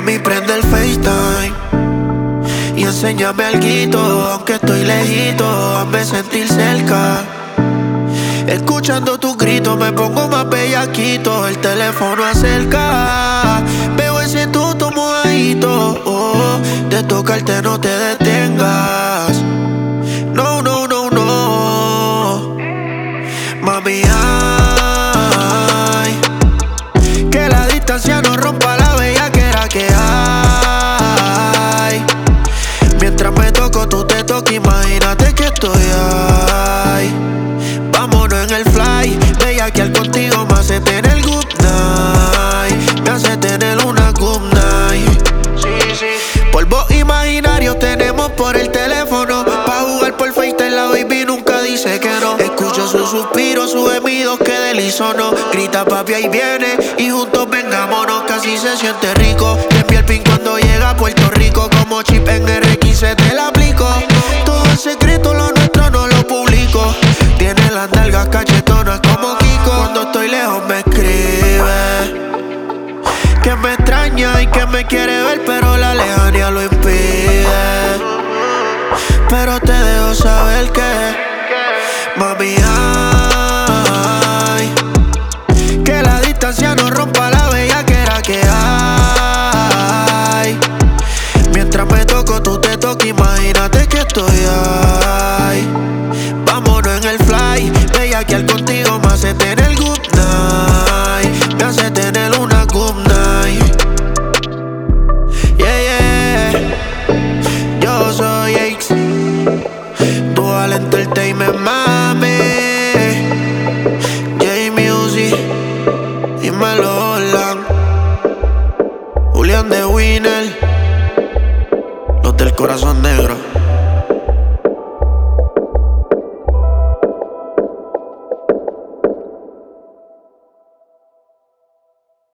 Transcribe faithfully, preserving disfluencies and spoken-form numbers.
Mami, prende el FaceTime y enséñame alguito, aunque estoy lejito, hazme sentir cerca. Escuchando tus gritos me pongo más bellaquito, el teléfono acerca. Veo ese tuto mojadito, oh, de tocarte no te detengas. No, no, no, no. Mami, ay, que la distancia no rompa la bellaquera que hay. Mientras me toco, tú te tocas, imagínate que estoy ahí. Vámonos en el fly, bellaquear contigo me hace tener good night, me hace tener una good night. Sí, sí. Polvos imaginarios tenemos por el teléfono, pa' jugar por FaceTime la baby nunca dice que no. Escucho sus suspiros, sus gemidos que del no. Grita papi ahí viene y juntos vengámonos, casi se siente rico. Te envía el pin cuando llega a Puerto Rico, como chip en R quince te la aplico. Todo en secreto, lo nuestro no lo publico. Tiene las nalgas cachetonas como Kiko. Cuando estoy lejos me escribe que me extraña y que me quiere ver, pero la lejanía lo impide. Pero te dejo saber que, mami, ay, que la distancia no rompa la bellaquera que hay. Mientras me toco, tú te tocas, imagínate que estoy ahí. Vámonos en el fly, bellaquear contigo me hace tener good night, me hace tener una good night. Yeah, yeah. Yo soy Aix, Dual Entertainment, mami. J-Music y Melo Holland, Julián de Winner, los del corazón negro.